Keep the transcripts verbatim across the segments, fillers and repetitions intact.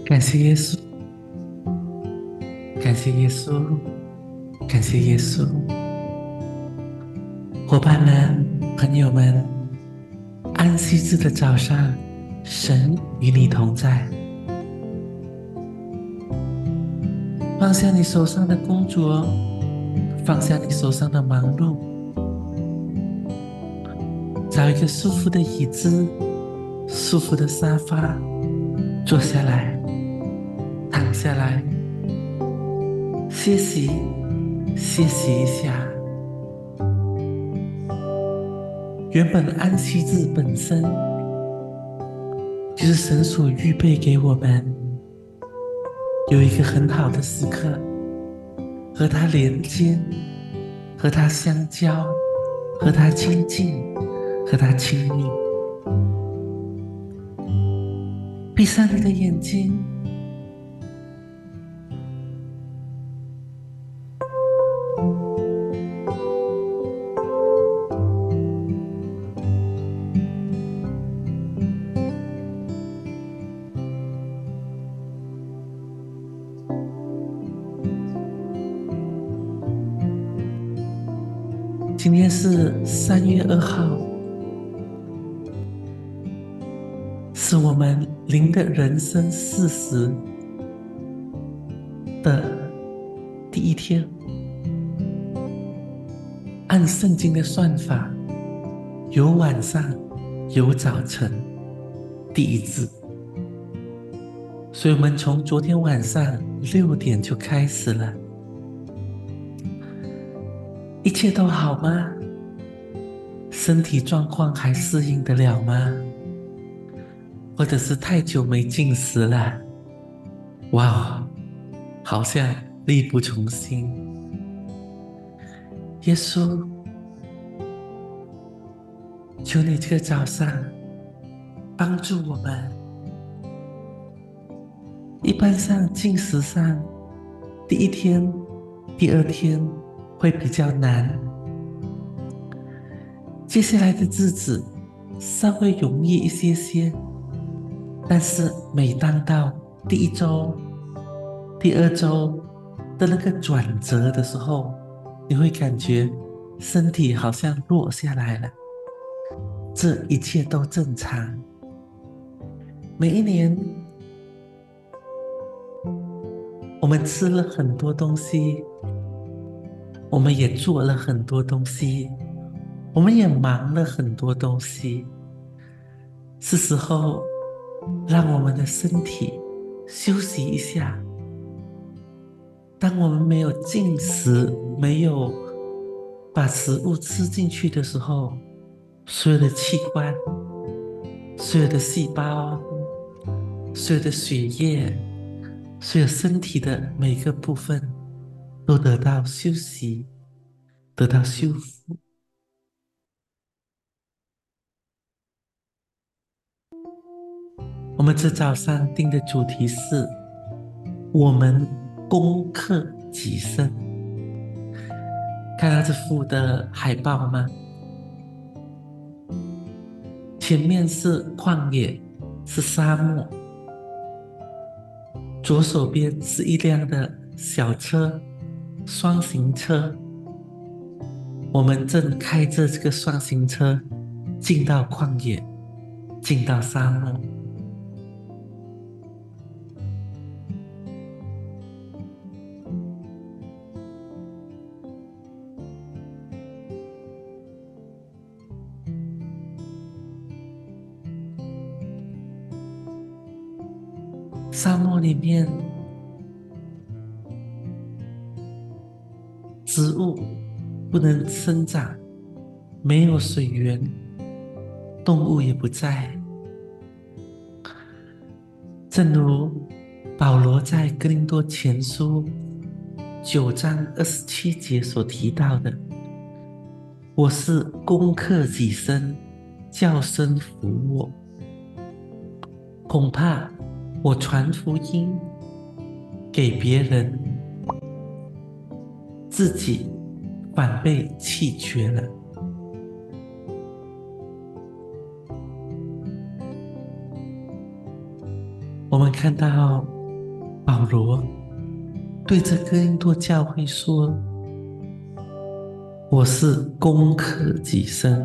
感谢耶稣，感谢耶稣，感谢耶稣，伙伴们、朋友们，安息日的早上，神与你同在。放下你手上的工作，放下你手上的忙碌，找一个舒服的椅子、舒服的沙发，坐下来，躺下来，歇息，歇息一下。原本安息日本身就是神所预备给我们有一个很好的时刻，和他连接，和他相交，和他亲近，和他亲密。闭上你的眼睛，今天是三月二号，是我们灵的人生四十的第一天。按圣经的算法，有晚上，有早晨，第一日。所以我们从昨天晚上六点就开始了。一切都好吗？身体状况还适应得了吗？或者是太久没进食了？哇哦，好像力不从心。耶稣，求你这个早上帮助我们。一般上进食上，第一天、第二天会比较难，接下来的日子稍微容易一些些。但是每当到第一周、第二周的那个转折的时候，你会感觉身体好像弱下来了。这一切都正常。每一年，我们吃了很多东西，我们也做了很多东西，我们也忙了很多东西。是时候让我们的身体休息一下。当我们没有进食，没有把食物吃进去的时候，所有的器官、所有的细胞、所有的血液、所有身体的每个部分都得到休息，得到修复。我们这早上定的主题是：我们攻克己身。看到这幅的海报吗？前面是旷野，是沙漠，左手边是一辆的小车，双行车。我们正开着这个双行车进到旷野，进到沙漠。沙漠里面植物不能生长，没有水源，动物也不在。正如保罗在哥林多前书九章二十七节所提到的：我是攻克己身，叫身服我。恐怕我传福音给别人，自己反被弃绝了。我们看到保罗对着哥林多教会说：我是攻克己身，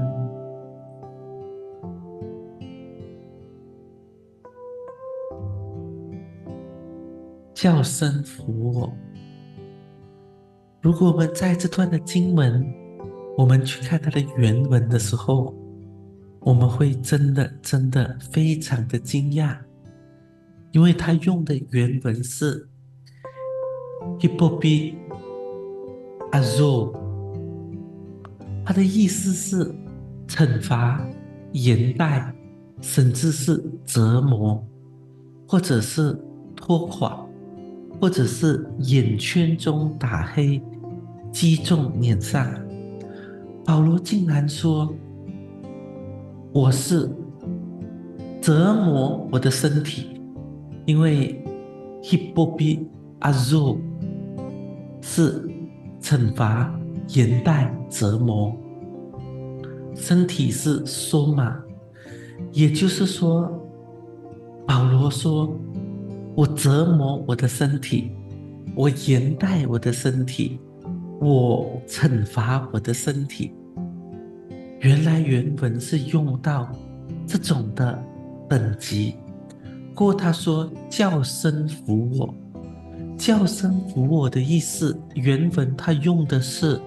叫身服我。如果我们在这段的经文，我们去看它的原文的时候，我们会真的真的非常的惊讶，因为他用的原文是 Hippopi Azo， 它的意思是惩罚、严待，甚至是折磨，或者是拖垮，或者是眼圈中打黑，击中脸上。保罗竟然说：我是折磨我的身体，因为 Hippopi Azo 是惩罚、严待、折磨，身体是 Soma， 也就是说，保罗说：我折磨我的身体，我严待我的身体，我惩罚我的身体。原来原文是用到这种的等级。过后他说叫声服我，叫声服我的意思，原文他用的是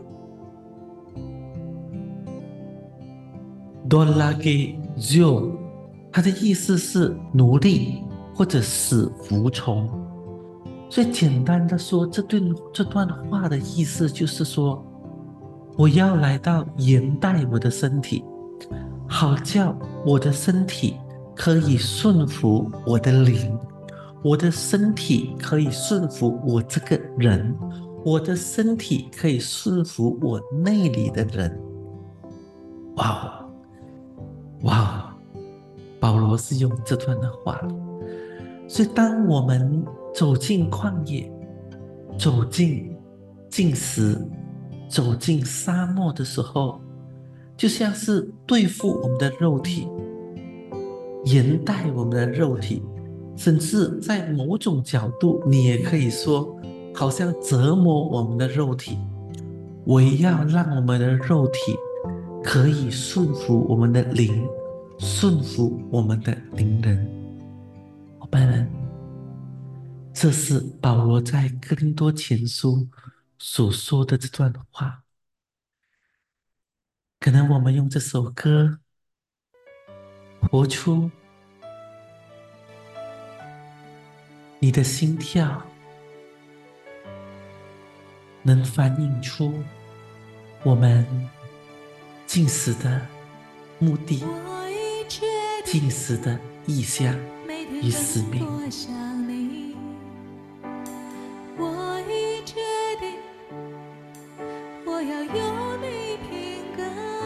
dolagezio， 它的意思是奴隶或者使服从。所以简单的说，这段这段话的意思就是说，我要来到严待我的身体，好叫我的身体可以顺服我的灵，我的身体可以顺服我这个人，我的身体可以顺服我内里的人。哇哦，哇哦，保罗是用这段的话。所以当我们走进旷野，走进禁食，走进沙漠的时候，就像是对付我们的肉体，严待我们的肉体，甚至在某种角度，你也可以说，好像折磨我们的肉体。我也要让我们的肉体可以顺服我们的灵，顺服我们的灵人。伙伴们，这是保罗在哥林多前书所说的这段话。可能我们用这首歌活出你的心跳，能反映出我们进食的目的、进食的意向与使命。 我已决定，我要有你品格。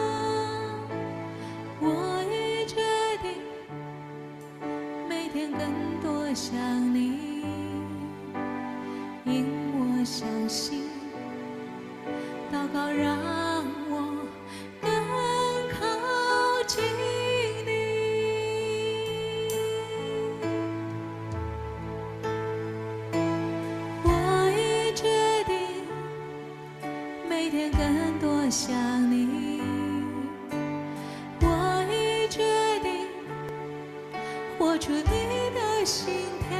我已决定，每天更多想你，因我相信，祷告让我更靠近你。我已决定，每天更多想你。我已决定，活出你的心跳。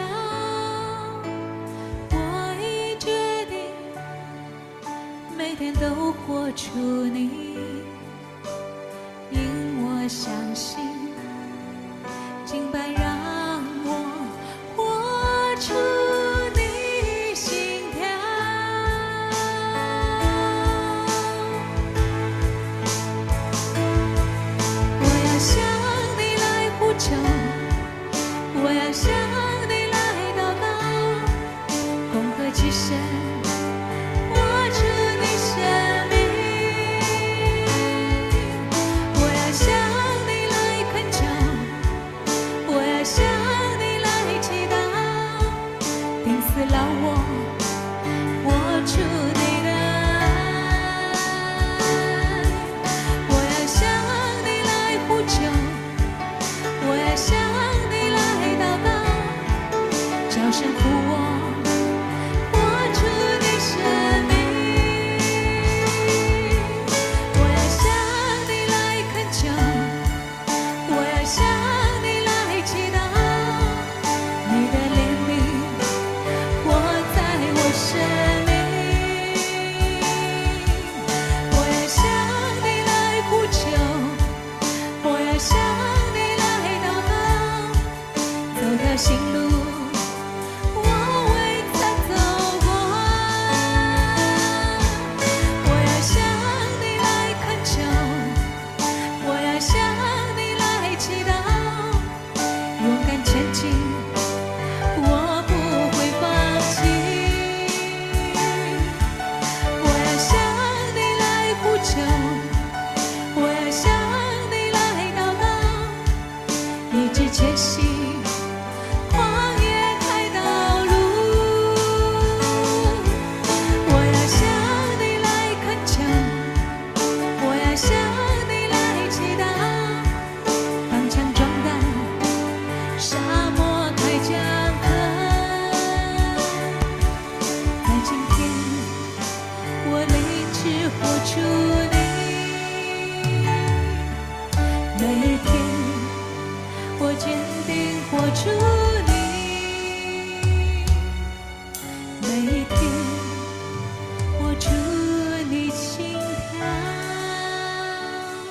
我已决定，每天都活出你，因我相信，敬拜让我活出你心跳。我要向你来呼求，我要向你来祷告，攻克己身，活出你生命。我要向你来恳求，我要向你来祈祷，钉死了我，活出你的爱。我要向你来呼求，我要向你来祷告，叫声呼我。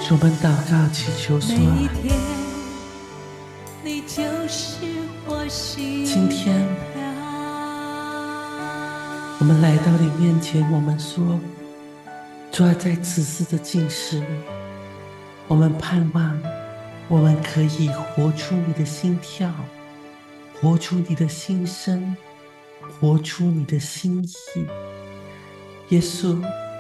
主，我们祷告祈求说， 每一天你就是我心今天跳。 我们来到你面前，我们说，主啊，在此时的禁食里，我们盼望我们可以活出你的心跳，活出你的心声，活出你的心意。耶稣，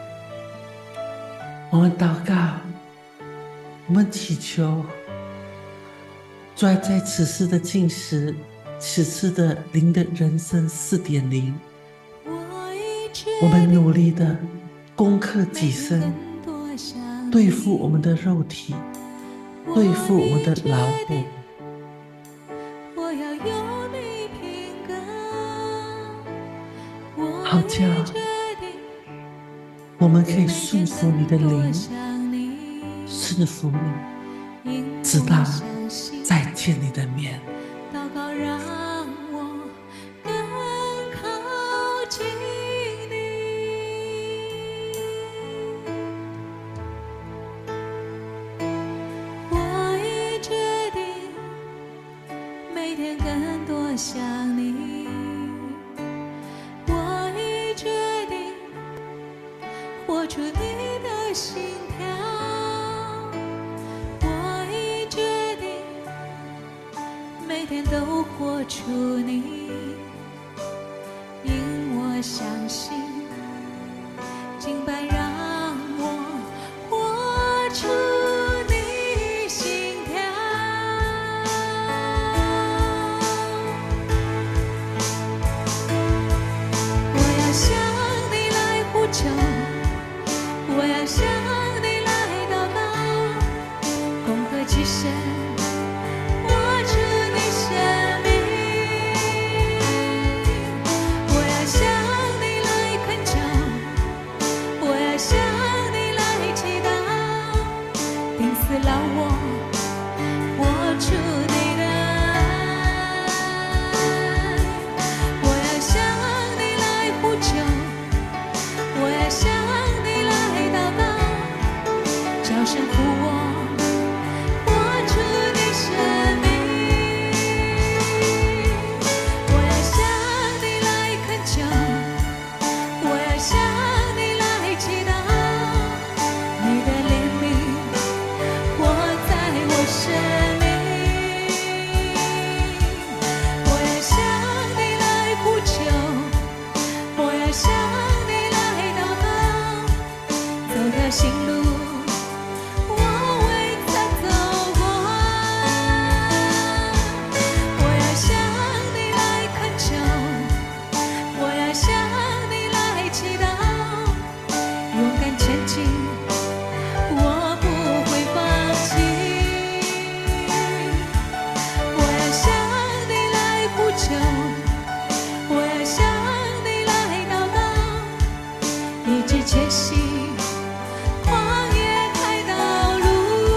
我们祷告，我们祈求，主啊，在此时的禁食，此次的灵的人生 四点零，我们努力的攻克己身，对付我们的肉体，对付我们的老虎， 我要有你品格， 好叫我们可以顺服你的灵，顺服你，直到再见你的面。 祷告让我更靠近你，我已决定每天更多想你，我已决定活出你的心跳，我已决定每天都活出你，因我相信敬拜让我活出你心跳。我要向你来呼求，我要向你来祷告，攻克己身，活出你生命。我要向你来恳求，我要向你来祈祷，钉死老我，活出你的爱。我要向你来呼求，我要向你来祷告，叫神扶我，活出你生命。我要向你来恳求，我要向你来祈祷，你的怜悯活在我生命。我要向你来呼求，我要向你来祷告，走条新路，我未曾走过。我要向你来恳求，我要向你来祈祷，勇敢前进，我不会放弃。我要向你来呼求，我要向你来祷告，一直前行，旷野开道路。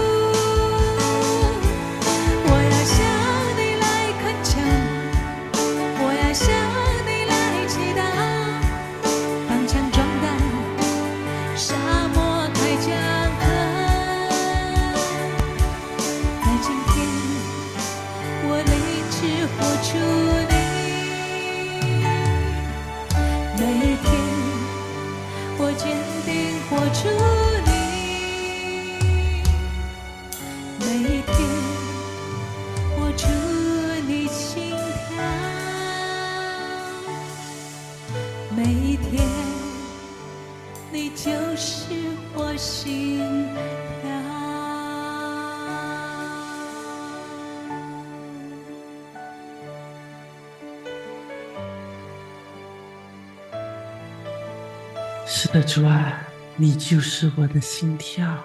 我要向你来恳求，我要向你来祈祷，放枪壮胆，沙漠开江河。在今天，我立志活出你，每一天我坚定活出你，每一天活出你心跳，每一天你就是我心跳。 是的，主啊，你就是我的心跳。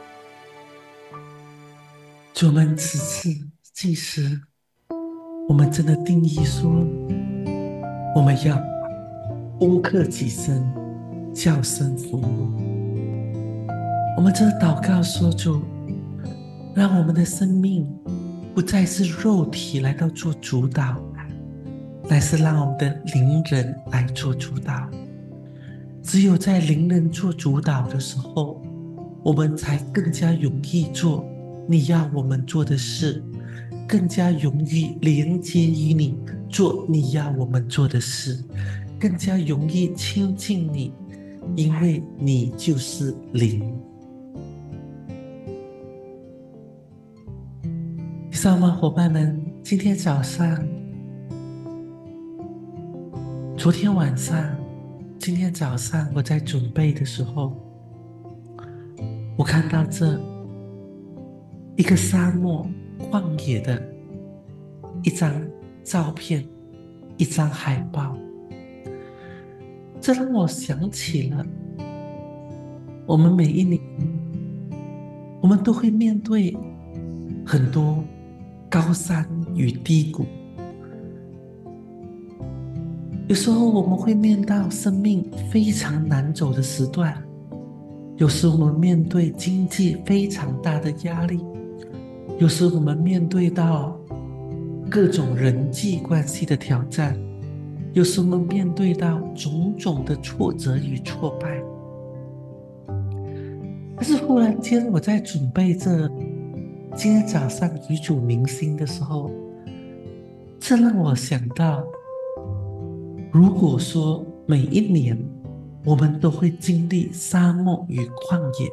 主，我们此次禁食，我们真的定义说，我们要攻克己身，叫声服我。我们真的祷告说，主，让我们的生命不再是肉体来到做主导，乃是让我们的灵人来做主导。只有在灵人做主导的时候， 我们才更加容易做你要我们做的事，更加容易连接于你，做你要我们做的事，更加容易亲近你，因为你就是灵。你知道吗，伙伴们？今天早上、昨天晚上、今天早上，我在准备的时候，我看到这一个沙漠旷野的一张照片，一张海报，这让我想起了我们每一年，我们都会面对很多高山与低谷。有时候我们会面到生命非常难走的时段，有时我们面对经济非常大的压力，有时我们面对到各种人际关系的挑战，有时我们面对到种种的挫折与挫败。但是忽然间，我在准备这今天早上与主明心的时候，这让我想到，如果说每一年我们都会经历沙漠与旷野，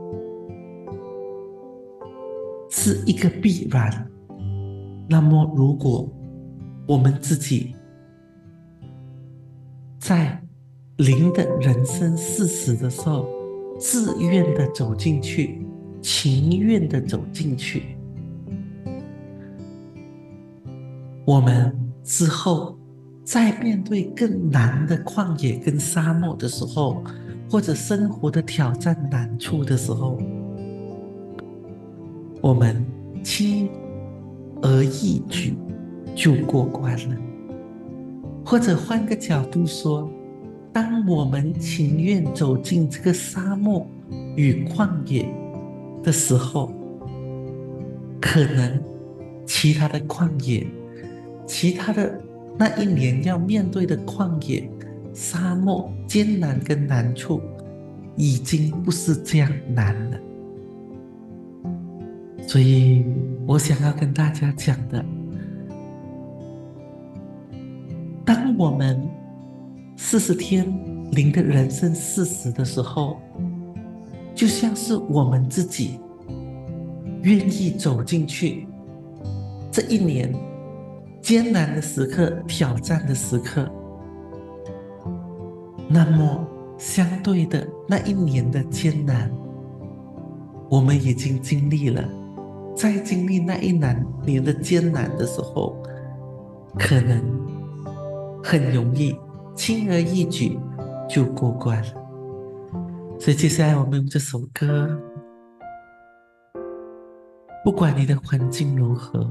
是一个必然，那么如果我们自己在灵的人生事实的时候，自愿的走进去，情愿的走进去，我们之后在面对更难的旷野跟沙漠的时候，或者生活的挑战难处的时候，我们轻而易举就过关了。或者换个角度说，当我们情愿走进这个沙漠与旷野的时候，可能其他的旷野，其他的那一年要面对的旷野、沙漠、艰难跟难处，已经不是这样难了。所以我想要跟大家讲的，当我们四十天灵的人生四十的时候，就像是我们自己愿意走进去这一年艰难的时刻、挑战的时刻，那么相对的那一年的艰难，我们已经经历了。在经历那一年的艰难的时候，可能很容易轻而易举就过关了。所以接下来我们用这首歌，不管你的环境如何，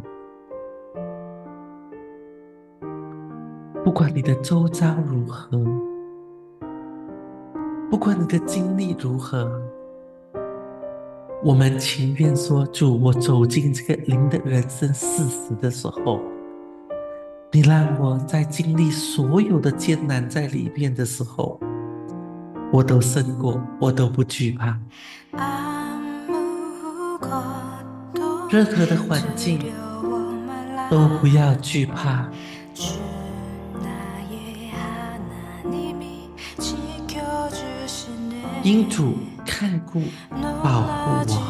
不管你的周遭如何，不管你的经历如何，我们情愿说，主，我走进这个灵的人生事实的时候，你让我在经历所有的艰难在里面的时候，我都胜过，我都不惧怕。任何的环境都不要惧怕，因主看顾保护我。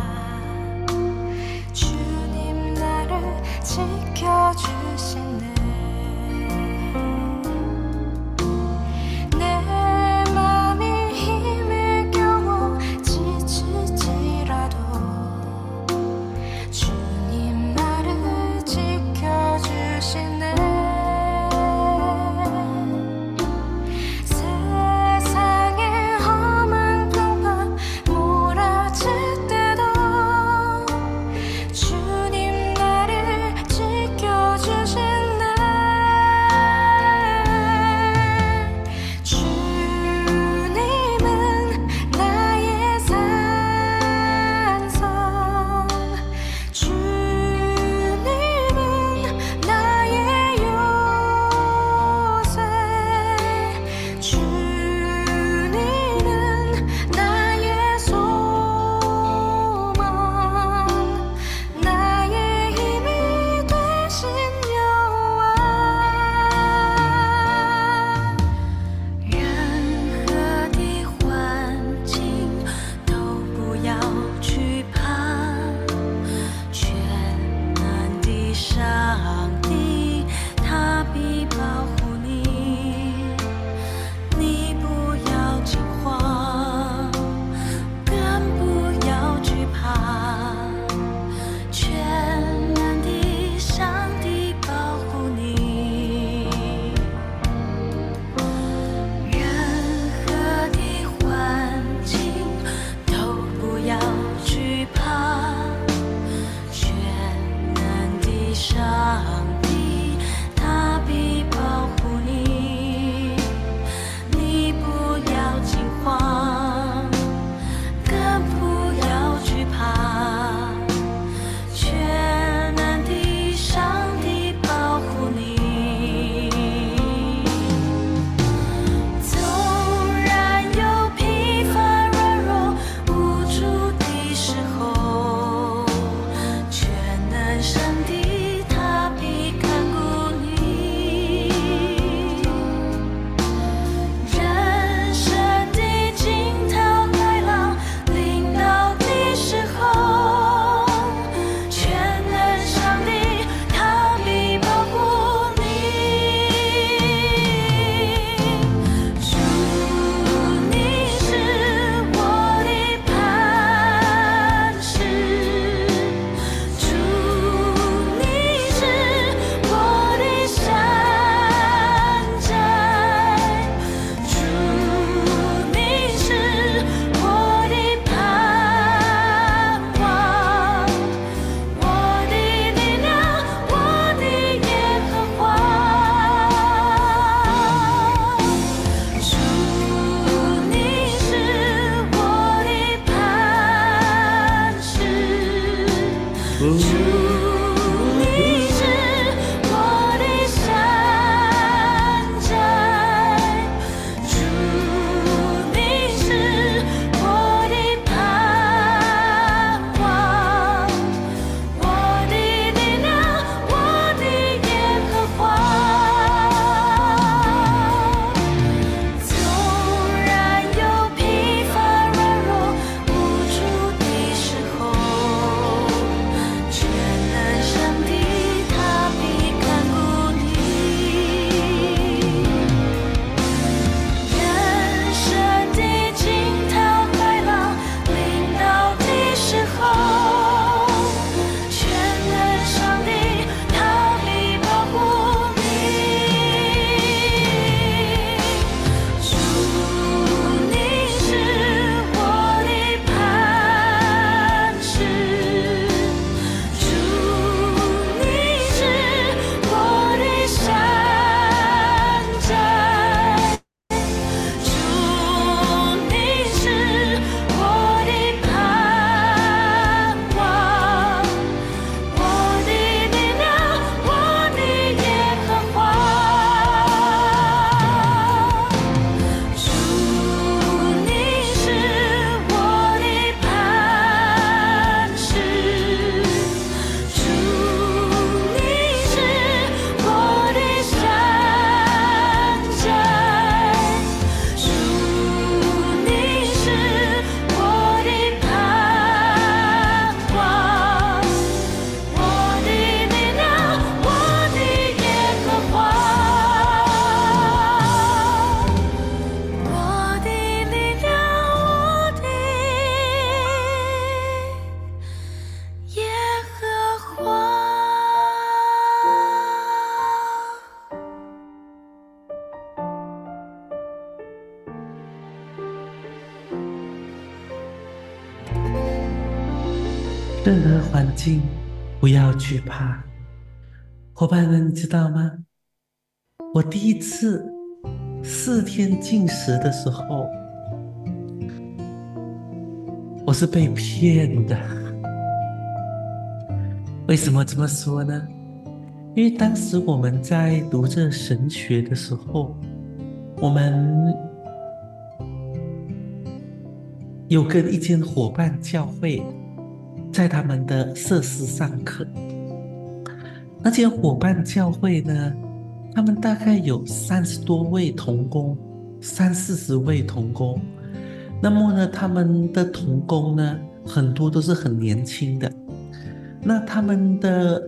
지켜주시네 任何环境不要惧怕。伙伴们，你知道吗？我第一次四天禁食的时候，我是被骗的。为什么这么说呢？因为当时我们在读这神学的时候，我们有跟一间伙伴教会在他们的设施上课。那间伙伴教会呢，他们大概有三十多位同工，三四十位同工。那么呢，他们的同工呢，很多都是很年轻的。那他们的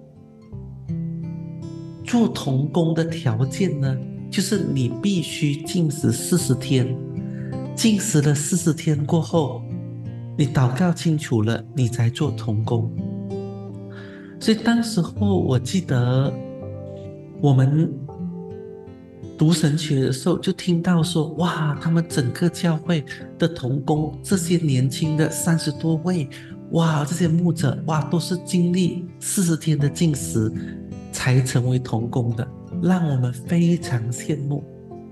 做同工的条件呢，就是你必须禁食四十天。禁食了四十天过后，你祷告清楚了，你才做同工。所以当时候我记得我们读神学的时候，就听到说，哇，他们整个教会的同工，这些年轻的三十多位，哇，这些牧者，哇，都是经历四十天的禁食才成为同工的，让我们非常羡慕。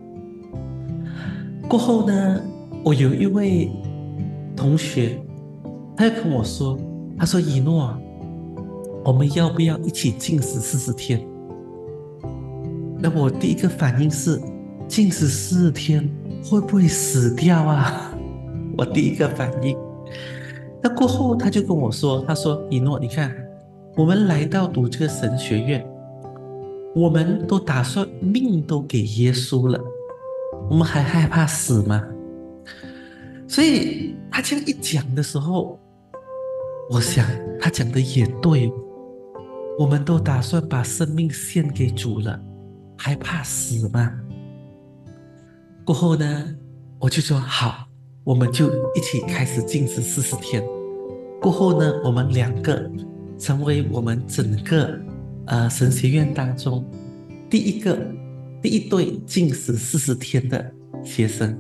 过后呢，我有一位同学，他就跟我说，他说：以诺，我们要不要一起禁食四十天？那我第一个反应是，禁食四十天会不会死掉啊？我第一个反应。那过后他就跟我说，他说：以诺，你看，我们来到读这个神学院，我们都打算命都给耶稣了，我们还害怕死吗？所以他这样一讲的时候，我想他讲的也对，我们都打算把生命献给主了，还怕死吗？过后呢，我就说好，我们就一起开始禁食四十天。过后呢，我们两个成为我们整个呃神学院当中第一个第一对禁食四十天的学生。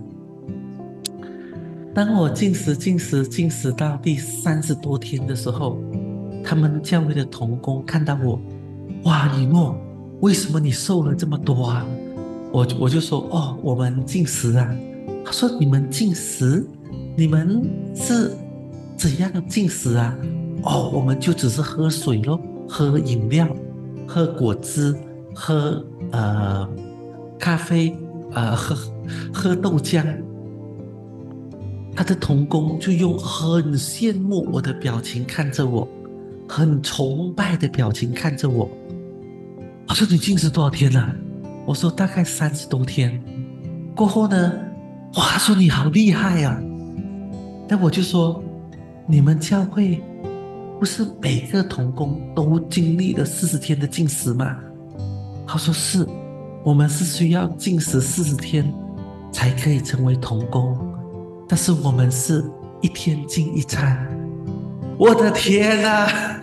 当我禁食禁食禁食到第三十多天的时候，他们教会的同工看到我，哇，以诺，为什么你瘦了这么多啊？我我就说，哦，我们禁食啊。他说，你们禁食？你们是怎样禁食啊？哦，我们就只是喝水咯，喝饮料，喝果汁，喝呃咖啡，呃喝喝豆浆。他的同工就用很羡慕我的表情看着我，很崇拜的表情看着我。他说：“你禁食多少天了、啊？”我说：“大概三十多天。”过后呢，哇，他说：“你好厉害啊！”但我就说：“你们教会不是每个同工都经历了四十天的禁食吗？”他说：“是，我们是需要禁食四十天才可以成为同工。”但是我们是一天禁一餐，我的天啊！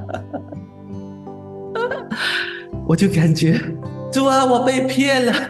我就感觉，主啊，我被骗了。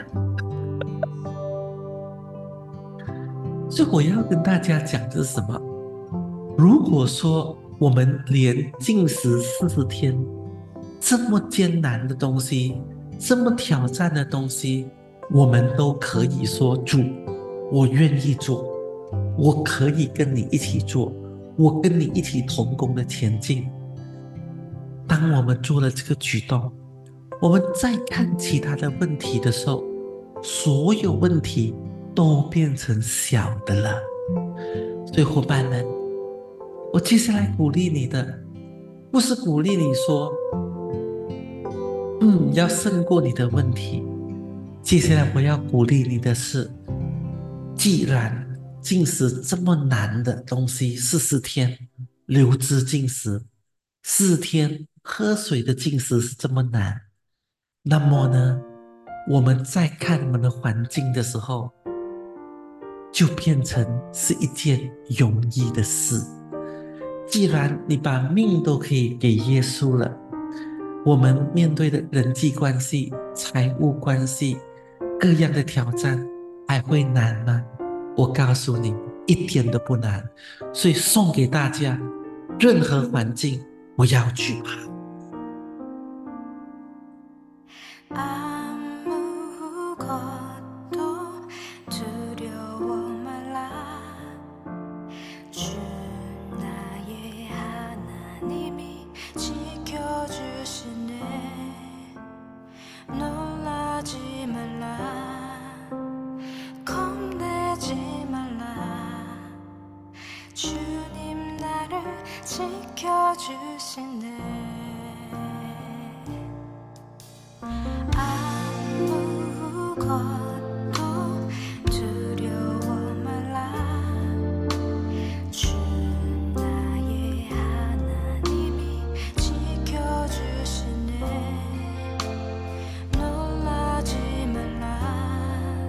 所以我要跟大家讲的是什么？如果说我们连禁食四十天这么艰难的东西，这么挑战的东西，我们都可以说主，我愿意做。我可以跟你一起做，我跟你一起同工的前进。当我们做了这个举动，我们再看其他的问题的时候，所有问题都变成小的了。所以伙伴们，我接下来鼓励你的，不是鼓励你说，嗯，要胜过你的问题。接下来我要鼓励你的是，既然禁食这么难的东西，四十天流质禁食，四天喝水的禁食是这么难，那么呢，我们在看我们的环境的时候，就变成是一件容易的事。既然你把命都可以给耶稣了，我们面对的人际关系、财务关系、各样的挑战，还会难吗？我告诉你，一点都不难。所以送给大家， 任何环境不要惧怕。 아무것도 두려워 말라. 주 나의 하나님이 지켜주시네. 놀라지 말라. 겁내지 말라. 주님 나를 지켜주시네. 아무것도 두려워 말라. 주 나의 하나님이 지켜주시네. 놀라지 말라.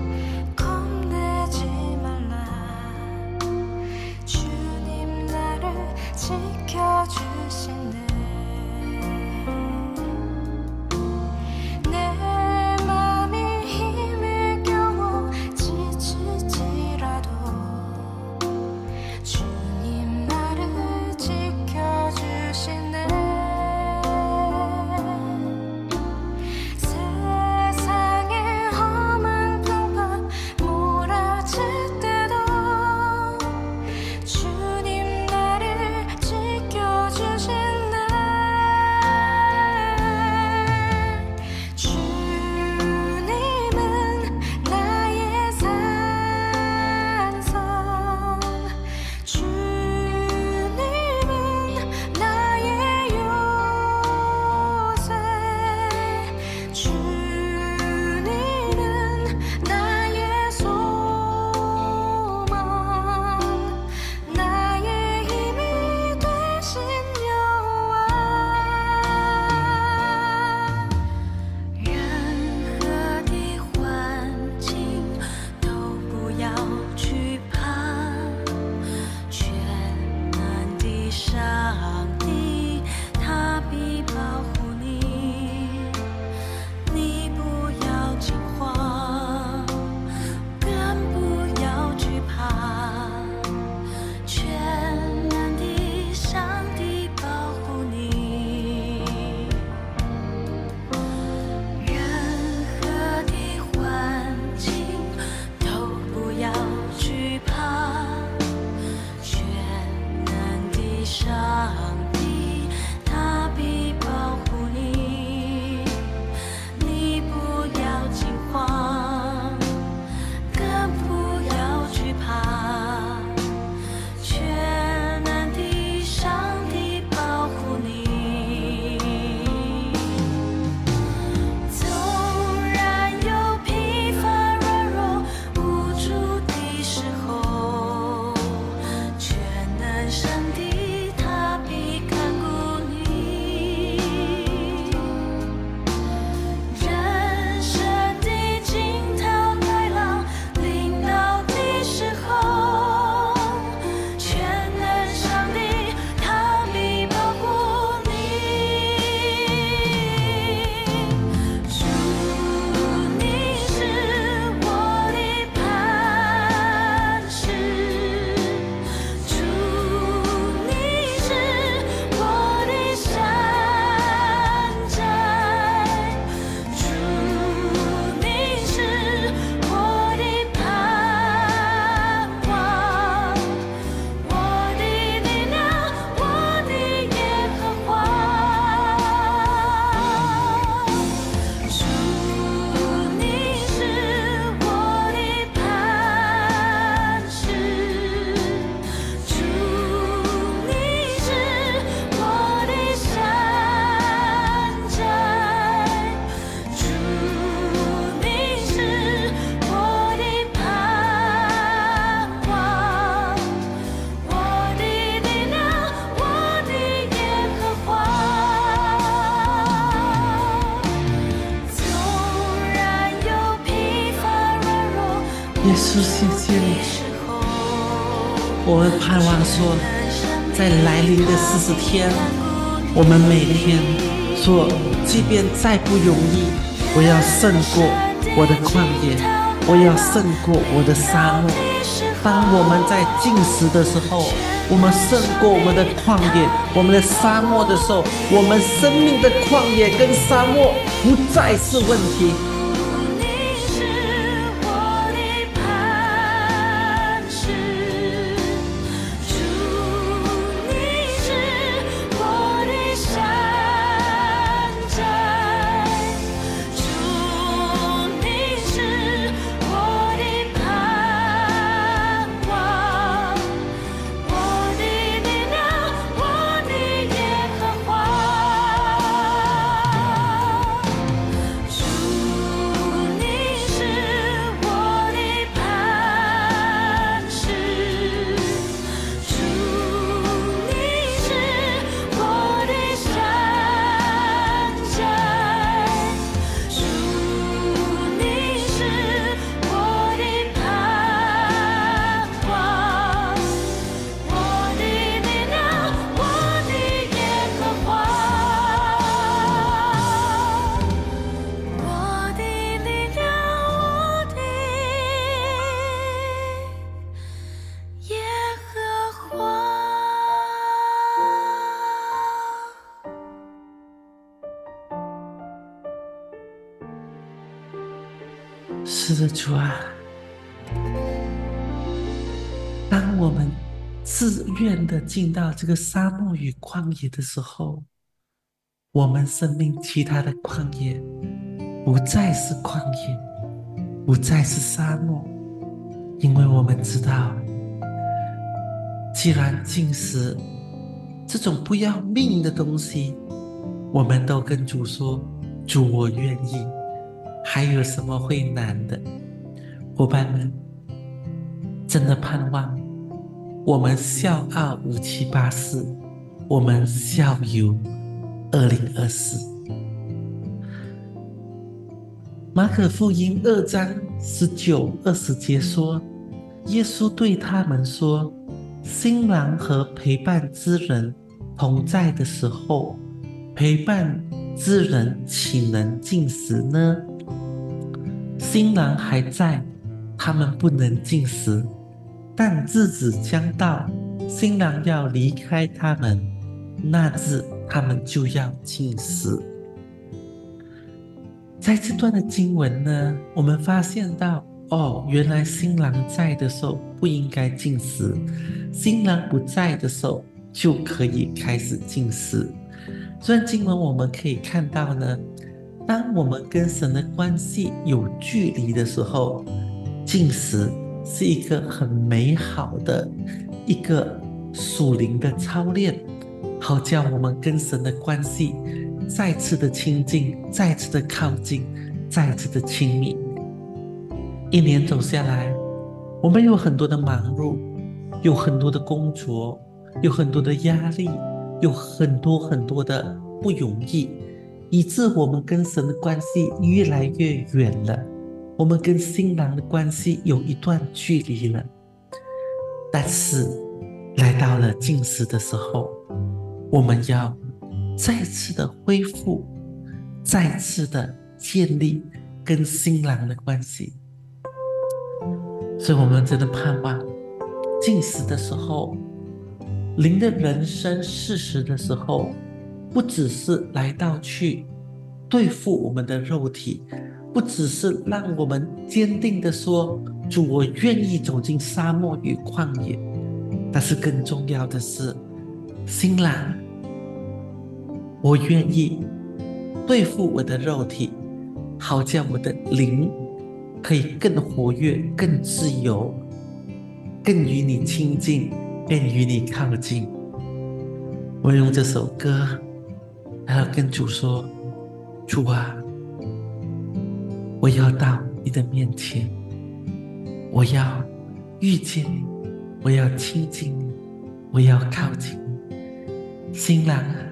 겁내지 말라. 주님 나를 지켜주시네. 耶稣，谢谢你。我会盼望说，在来临的四十天，我们每天说，即便再不容易，我要胜过我的旷野，我要胜过我的沙漠。当我们在进食的时候， 我们胜过我们的旷野，我们的沙漠的时候，我们生命的旷野跟沙漠不再是问题。是的，主啊，当我们自愿的进到这个沙漠与旷野的时候，我们生命其他的旷野不再是旷野，不再是沙漠，因为我们知道，既然进食这种不要命的东西，我们都跟主说，主我愿意，还有什么会难的？伙伴们，真的盼望我们笑傲五七八四，我们笑游二零二四。马可福音二章十九二十节说，耶稣对他们说，新郎和陪伴之人同在的时候，陪伴之人岂能进食呢？新郎还在，他们不能进食，但日子将到，新郎要离开他们，那日他们就要进食。在这段的经文呢，我们发现到，哦，原来新郎在的时候不应该进食，新郎不在的时候就可以开始进食。这段经文我们可以看到呢，当我们跟神的关系有距离的时候，进食是一个很美好的一个属灵的操练，好叫我们跟神的关系再次的亲近，再次的靠近，再次的亲密。一年走下来，我们有很多的忙碌，有很多的工作，有很多的压力，有很多很多的不容易，以致我们跟神的关系越来越远了，我们跟新郎的关系有一段距离了。但是来到了进食的时候，我们要再次的恢复，再次的建立跟新郎的关系。所以我们真的盼望进食的时候，灵的人生事实的时候，不只是来到去对付我们的肉体，不只是让我们坚定的说，主我愿意走进沙漠与旷野，但是更重要的是，新郎，我愿意对付我的肉体，好叫我的灵可以更活跃，更自由，更与你亲近，更与你靠近。我用这首歌还要跟主说，主啊，我要到你的面前，我要遇见你，我要亲近你，我要靠近你。新郎啊，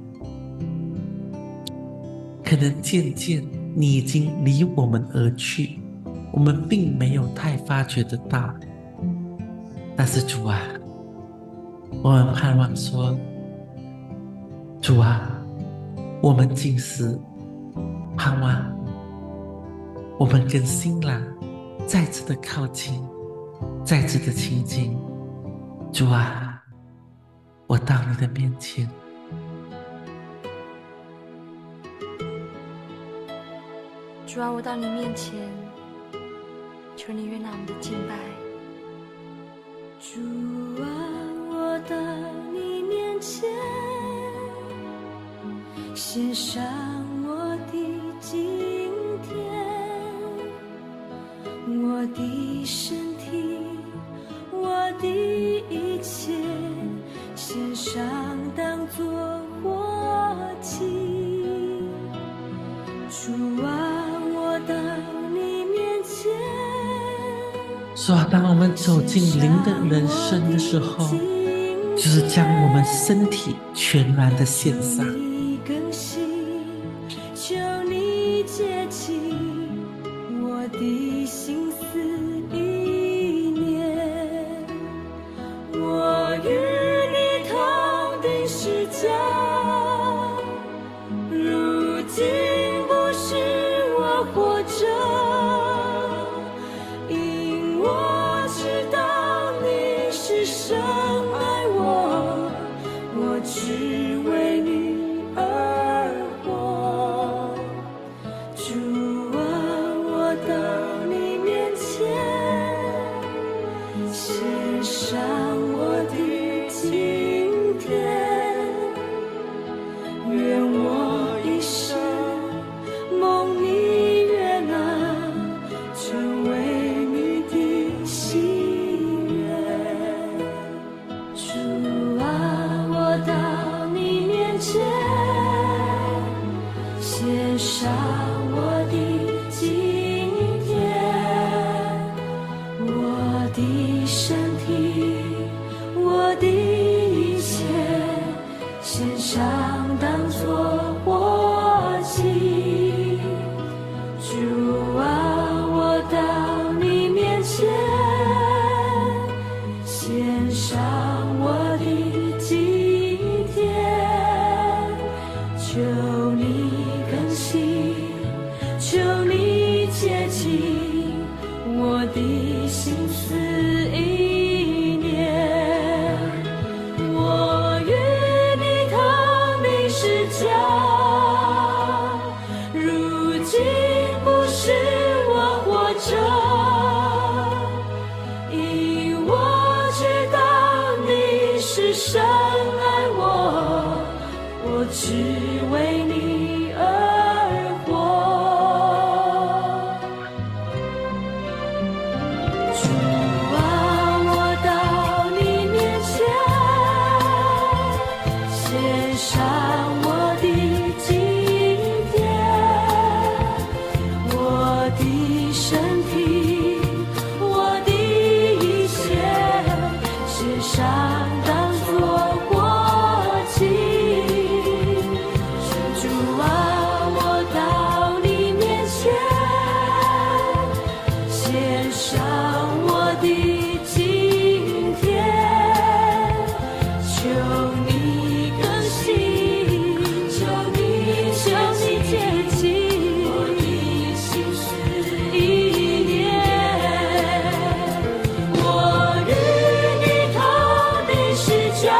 可能渐渐你已经离我们而去，我们并没有太发觉得到。但是主啊，我们盼望说，主啊，我们进食，盼望我们跟新郎再次的靠近，再次的亲近。主啊， 我到你的面前。 主啊，我到你面前，求你悦纳我们的敬拜。 主啊，我到你面前，献上我的今天，我的身体，我的一切，献上当作活祭。主啊，我到你面前。 说当我们走进灵的人生的时候，就是将我们身体全然的献上。 求你接近我的心思意念，我与你同定十架，如今不是我活着，因我知道你是深爱我，我只为你而活。主啊，我到你面前，献上我的今天，愿我一生蒙你悦纳，成为你的喜悦。主啊，我到你面前，献上我的今天，我的身体，我的一切，献上当作活祭。主啊，我到你面前，献上我的今天，求你更新，求你接近我的心思意念，我与你同定十架，如今不是我活着，因我知道你是深爱我，我只为你而活。主啊，我到你面前，献上我的今天，我的身体，我的一切，献上当作活祭。主啊，我到你面前，献上我的今天，求你更新，求你求你接近我的心思意念，我与你同定十架，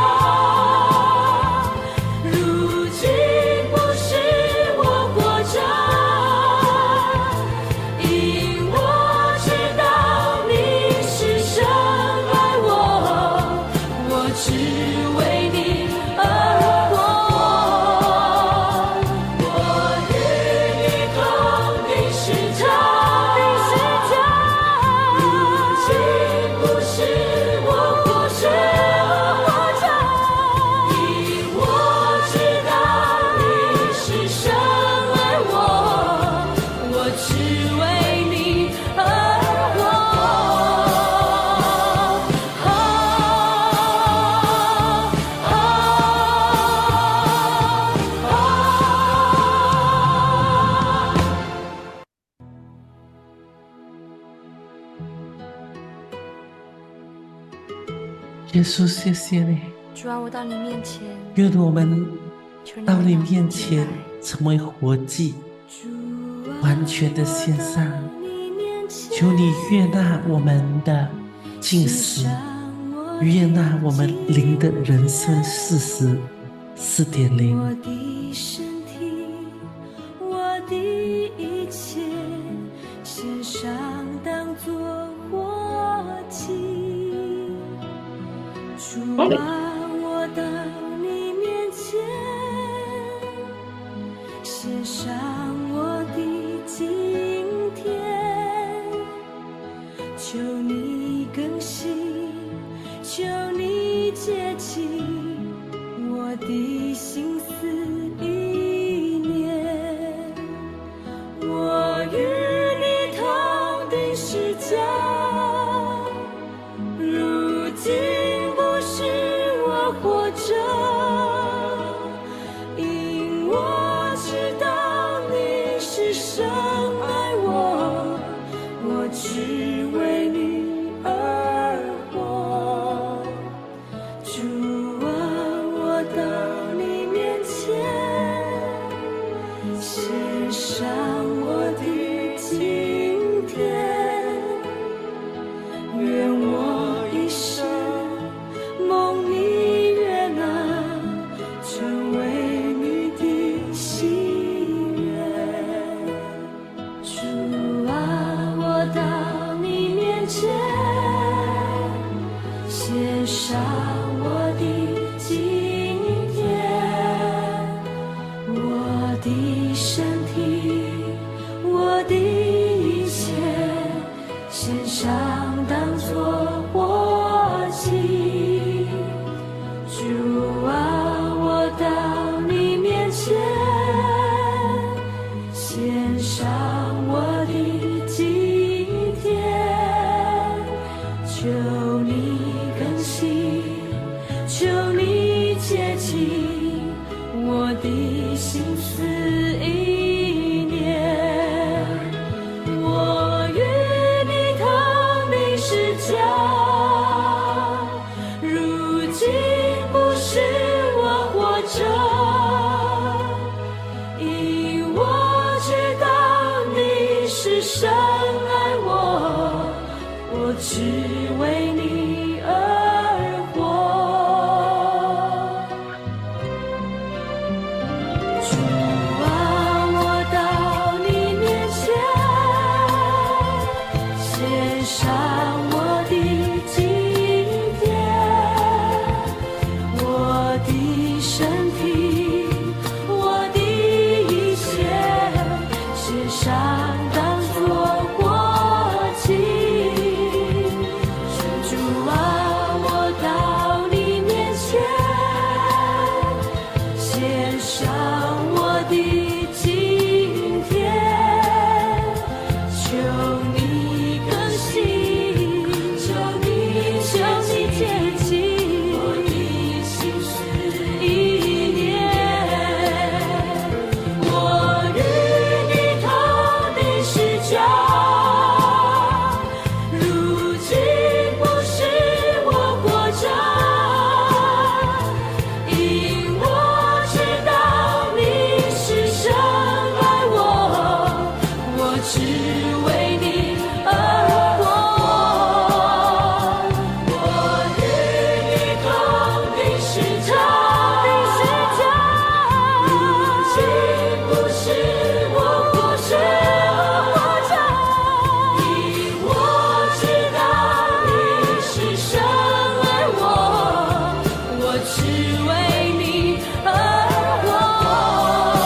如今不是我活着，因我知道你是深爱我，我只为你而活。我与你同定十架，如今不是我活着，因我知道你是深爱我，我只为你而活。 耶稣，谢谢你， 主啊，我到你面前， 愿我们求你到你悦纳我们的面敬前拜。 成为活祭， 主啊， 完全的献上。 我到你面前， 求你悦纳我们的进食， 悦纳我们灵的人生四十四点零。 我的身体，我的一切，献上当作活祭。主啊，我到你面前，献上我的今天，求你更新，求你洁净我的心思意念。我与你同定十架，如今不是我活着，因我知道你是深爱我，我只为你而活。主啊，我到你面前，献上我的今天，愿我一生蒙你悦纳，成为你的喜悦。主啊，我到你面前，献上我的今天，我的身体，我的一切，献上当作活祭。主啊，我到你面前，献上我的今天，求你更新，求你洁净我的心思意念。我与你同定十架，如今不是我活着，因我知道你是深爱我，我只为你而活。主啊，我到你面前，献上我的今天，我的身体，我的一切，献上当作活祭。主啊，我到你面前，献上我的今天，求你更新，求你求你洁净我的心思意念。我与你同定十架，如今不是我活着，因我知道你是深爱我，我只为你而活。我与你同定十架，如今不是我活着，因我知道你是深爱我，我只为你而活。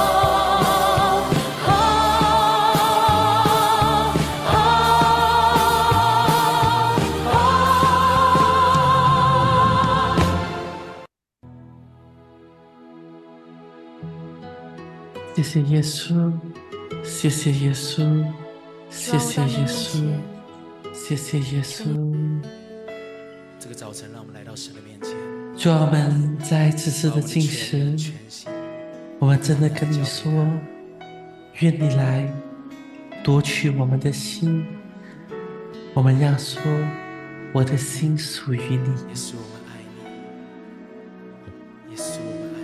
谢谢耶稣，谢谢耶稣，谢谢耶稣，谢谢耶稣。 这个早晨，让我们来到神的面前， 主啊，我们在此次的进食， 全心我们真的跟你说，愿你来夺取我们的心。我们要说，我的心属于你。 耶稣，我们爱你，耶稣，我们爱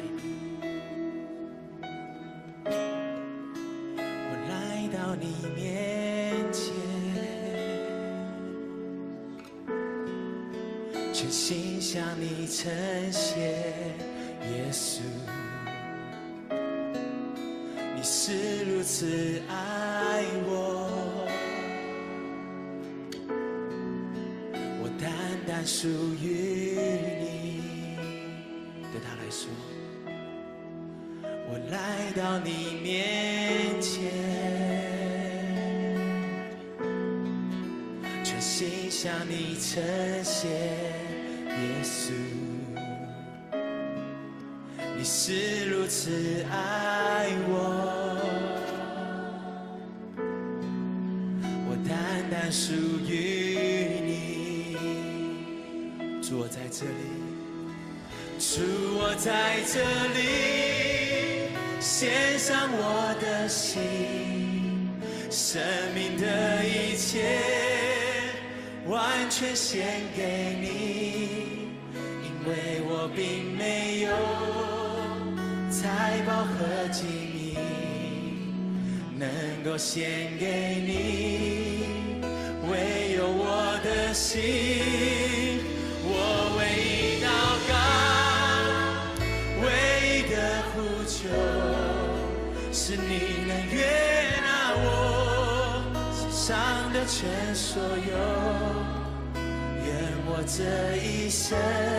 你。我来到你面前，求全心向你呈现，耶稣，你是如此爱我，我单单属于你。对他来说，我来到你面前，全心向你呈现，耶稣，你是如此爱我，我单单属于你。主，我在这里，主，我在这里，献上我的心，生命的一切完全献给你，因为我并没有财宝和金银能够献给你，唯有我的心，我唯一祷告，唯一的呼求，是你能悦纳我世上的全所有，愿我这一生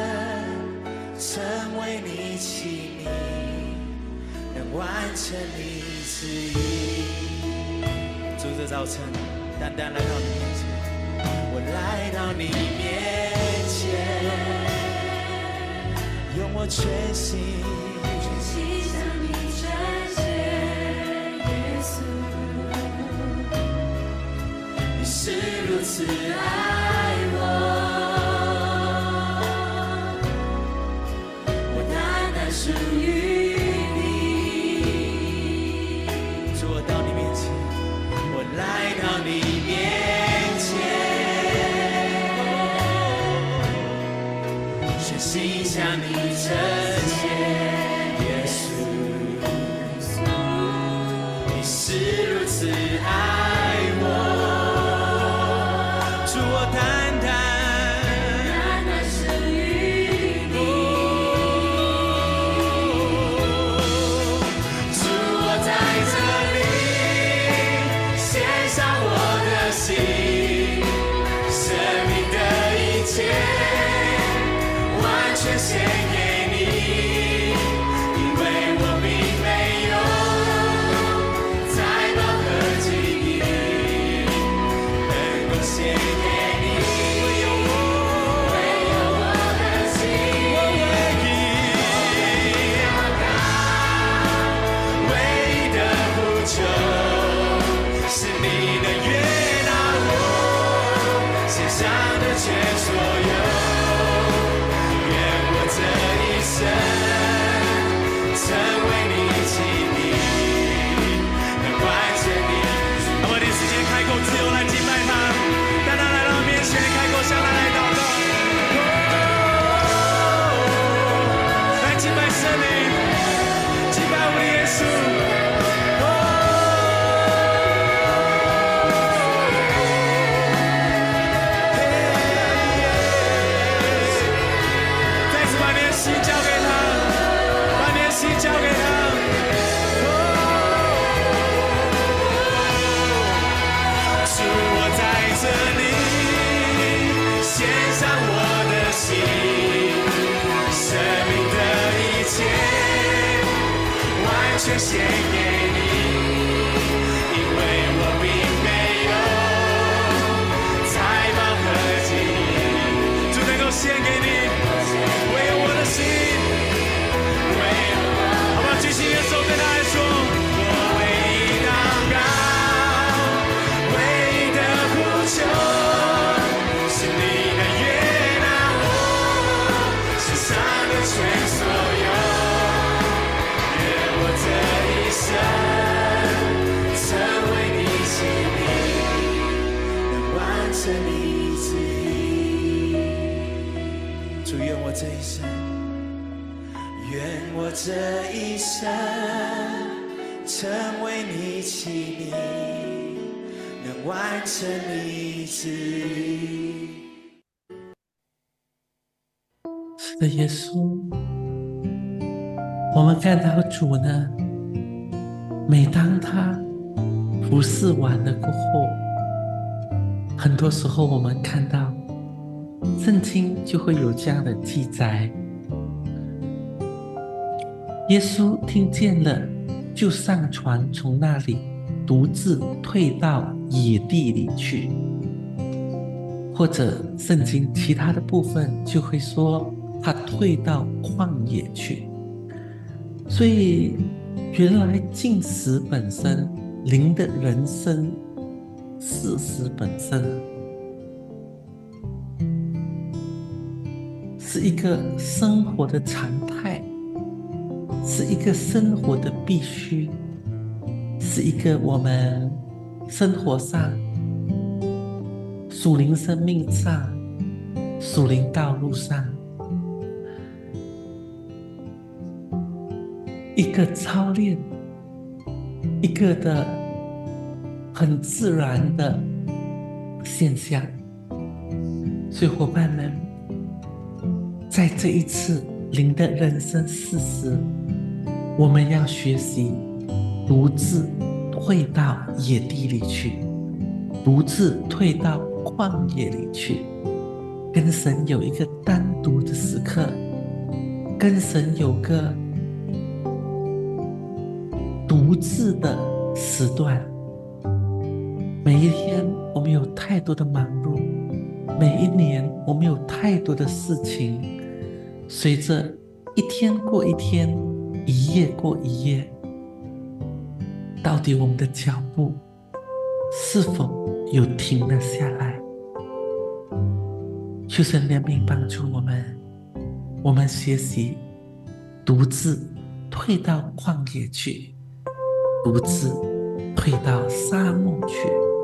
成为你器皿，能完成你旨意。主，这早晨单单来到你面前，我来到你面前，用我全心全心向你呈现，耶稣， 你是如此爱我，我单单属于你。主，我到你面前，我来到你面前，全心向你呈现，耶稣，你是如此爱我。主，我单单单单属于你。 主，我在这里，献上我的心，生命的一切完全献给你，因为我并没有财宝和金银能够献给你，唯有我， 唯有我的心， 我唯一祷告，唯一的呼求，是你能悦纳我献上的全所有，愿我这一生成为你器皿，能完成你。好，我点时间开口自由来敬拜他，带他来到面前，开口向他来祷告。来敬拜圣灵，敬拜我的耶稣。再次把你的心交给他，把你的心交给他。主，我在这里，献上我的心，生命的一切完全献给你，因为我并没有财宝和金银，主能够献给你，唯有我的心，唯有我。好不好？举起你的手，对他来说，我唯一祷告，唯一的呼求，是你能悦纳我世上的全所有，愿我这一生成为你器皿，能完成你旨意。主，愿我这一生，愿我这一生成为你器皿，能完成你旨意。 是的，耶稣，我们看到主呢，每当他服侍完了过后，很多时候我们看到圣经就会有这样的记载，耶稣听见了，就上船，从那里独自退到野地里去。或者圣经其他的部分就会说他退到旷野去。所以原来禁食本身，灵的人生事实本身是一个生活的常态，是一个生活的必须，是一个我们生活上属灵生命上属灵道路上一个操练，一个的很自然的现象。所以伙伴们，在这一次灵的人生事实，我们要学习独自退到野地里去，独自退到旷野里去，跟神有一个单独的时刻，跟神有个独自的时段。每一天我们有太多的忙碌，每一年我们有太多的事情，随着一天过一天，一夜过一夜，到底我们的脚步是否有停了下来？求神怜悯帮助我们，我们学习独自退到旷野去，独自退到沙漠去。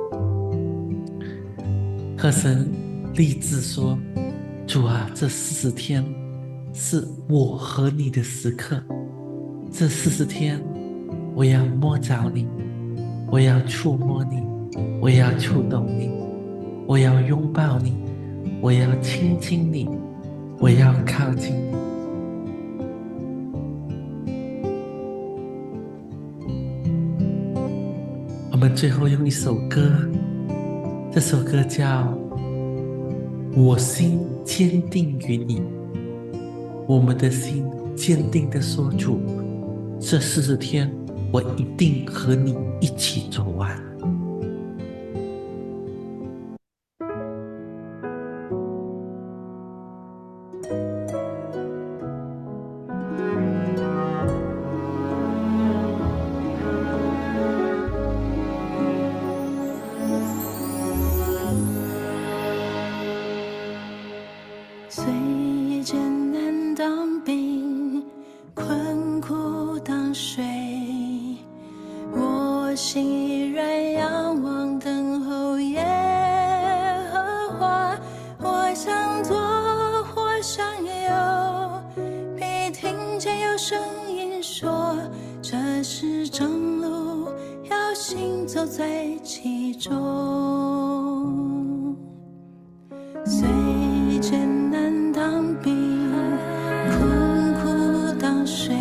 和神立志说，主啊，这四十天是我和你的时刻，这四十天我要摸着你，我要触摸你，我要触动你，我要拥抱你，我要亲近你，我要靠近你。我们最后用一首歌，这首歌叫《我心坚定于你》。我们的心坚定地说，主，这四十天我一定和你一起走完。 虽艰难当兵，困苦当水，我心依然仰望等候耶和华。我想做，我想有，必听见有声音说，这是正路，要行走在其中。虽艰难当兵，困苦当水，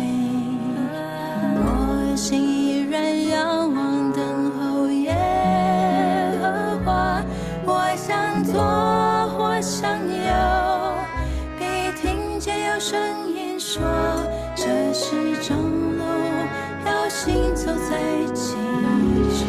我心依然仰望等候耶和华。我想做，我想有，必听见有声音说，这是正路，要行走在其中。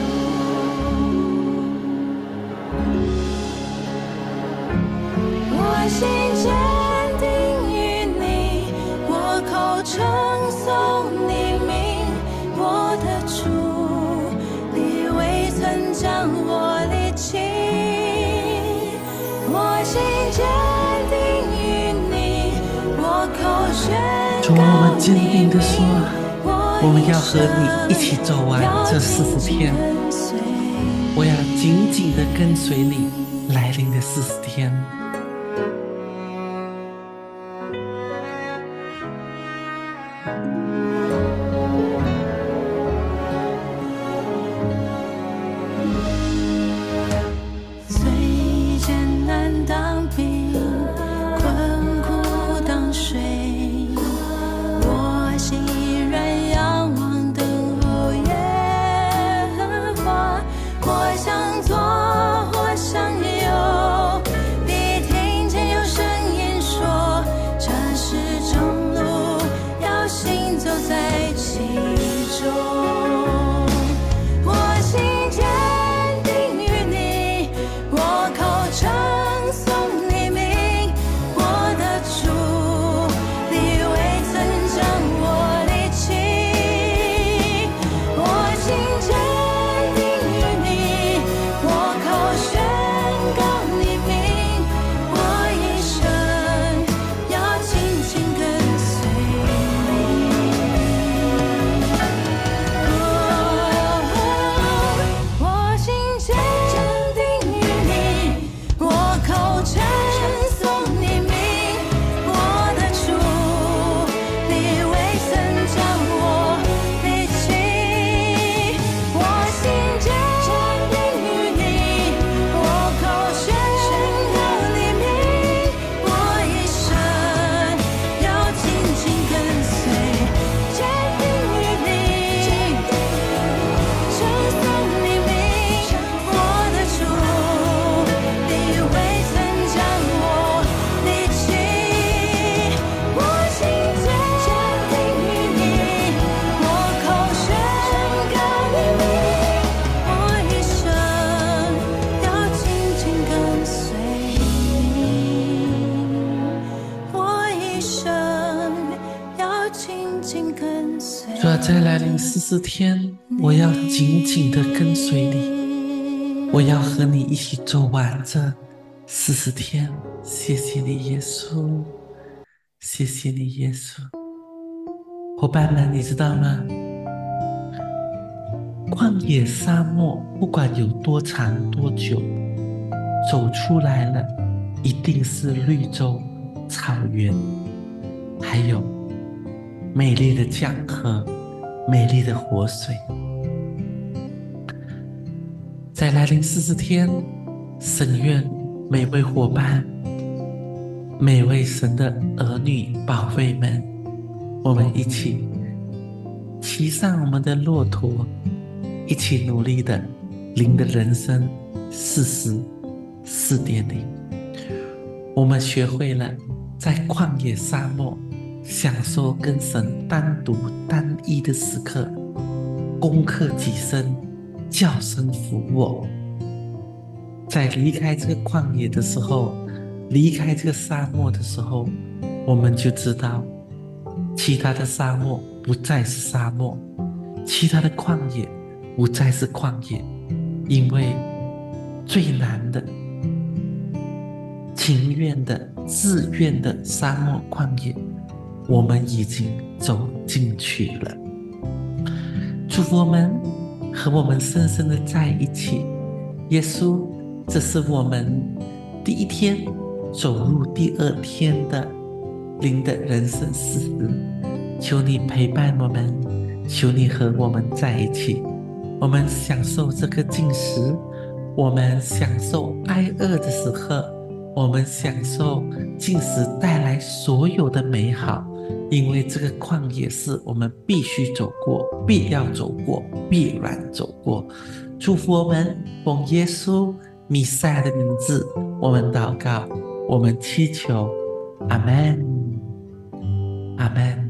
我心坚定于你，我口称颂你名，我的主，你未曾将我离弃。我心坚定于你，我口宣主啊，我们坚定地说，我们要和你一起走完这四十天，我要紧紧地跟随你来临的四十天。 虽艰难当兵，困苦当水， 在来临四十天，我要紧紧地跟随你，我要和你一起走完这四十天。谢谢你，耶稣，谢谢你，耶稣。伙伴们，你知道吗？旷野沙漠不管有多长多久，走出来了，一定是绿洲、草原，还有美丽的江河、美丽的活水。在来临四十天，神愿每位伙伴、每位神的儿女、宝贝们，我们一起骑上我们的骆驼，一起努力的领的人生四十 四点零。我们学会了在旷野沙漠享受跟神单独单一的时刻，攻克己身，叫声服我。在离开这个旷野的时候，离开这个沙漠的时候，我们就知道其他的沙漠不再是沙漠，其他的旷野不再是旷野，因为最难的、情愿的、自愿的沙漠旷野，我们已经走进去了。祝福我们和我们深深的在一起。耶稣，这是我们第一天走入第二天的灵的人生四十，求你陪伴我们，求你和我们在一起。我们享受这个进食，我们享受挨饿的时刻，我们享受进食带来所有的美好，因为这个旷野是我们必须走过、必要走过、必然走过。祝福我们，奉耶稣弥赛亚的名字，我们祷告，我们祈求，阿们，阿们。